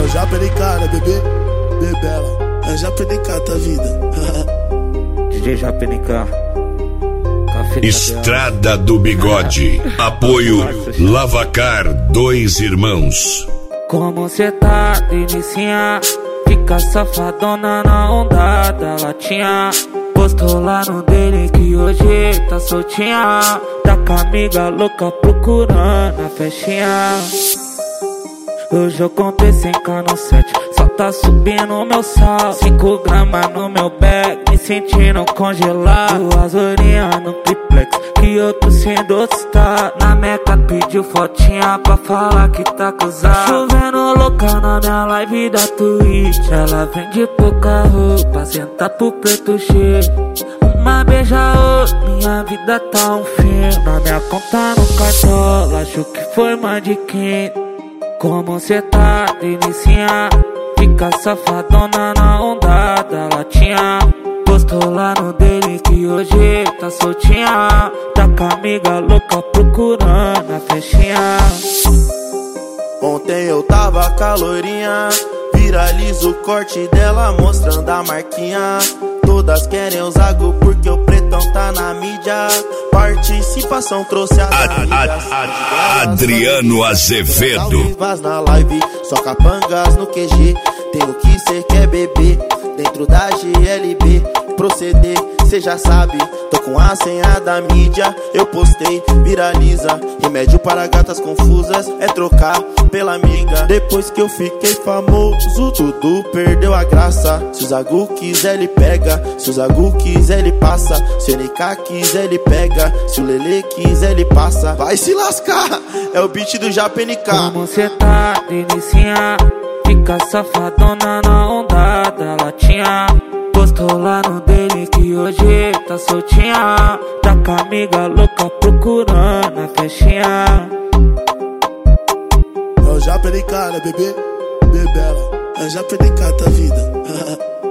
Eu já perdi cara, bebê, bebela. Eu já perdi cara, tua vida. DJ JPNK. Estrada do Bigode. Apoio Lavacar, 2 irmãos. Como cê tá, delicinha? Fica safadona na onda da latinha. Postou lá no dele que hoje tá soltinha. Tá com a amiga louca procurando a festinha. Hoje eu comprei 100k no 7, só tá subindo meu sal. 5 gramas no meu bag, me sentindo congelado. 2 horinhas no triplex, que eu tô sendo está. Na Meca pediu fotinha pra falar que tá cruzado. Chovendo louca na minha live da Twitch. Ela vende pouca roupa, senta pro preto cheio. Uma beija outra, minha vida tá um fim. Na minha conta no cartola, acho que foi mais de 500. Como cê tá, delicinha? Fica safadona na onda da latinha. Postou lá no dele que hoje tá soltinha. Tá com a amiga louca procurando a festinha. Ontem eu tava calorinha, viraliza o corte dela mostrando a marquinha. Todas querem o Zago porque o pretão tá na mídia. Participação trouxe as amigas. Adriano Azevedo. Na live, só capangas no QG. Tem o que cê quer beber dentro da GLB. Proceder, cê já sabe. Tô com a senha da mídia. Eu postei, viraliza. Remédio para gatas confusas é trocar pela amiga. Depois que eu fiquei famoso, tudo perdeu a graça. Se o Zagu quiser ele pega, se o Zagu quiser ele passa. Se o NK quiser ele pega, se o Lele quiser ele passa. Vai se lascar, é o beat do JPNK. Como cê tá, delicinha? Fica safadona na onda da latinha. Postou lá no dele que hoje tá soltinha. Tá com a amiga louca procurando a festinha. Eu já perdi cara, bebê, bebela. Eu já perdi cara, tua vida.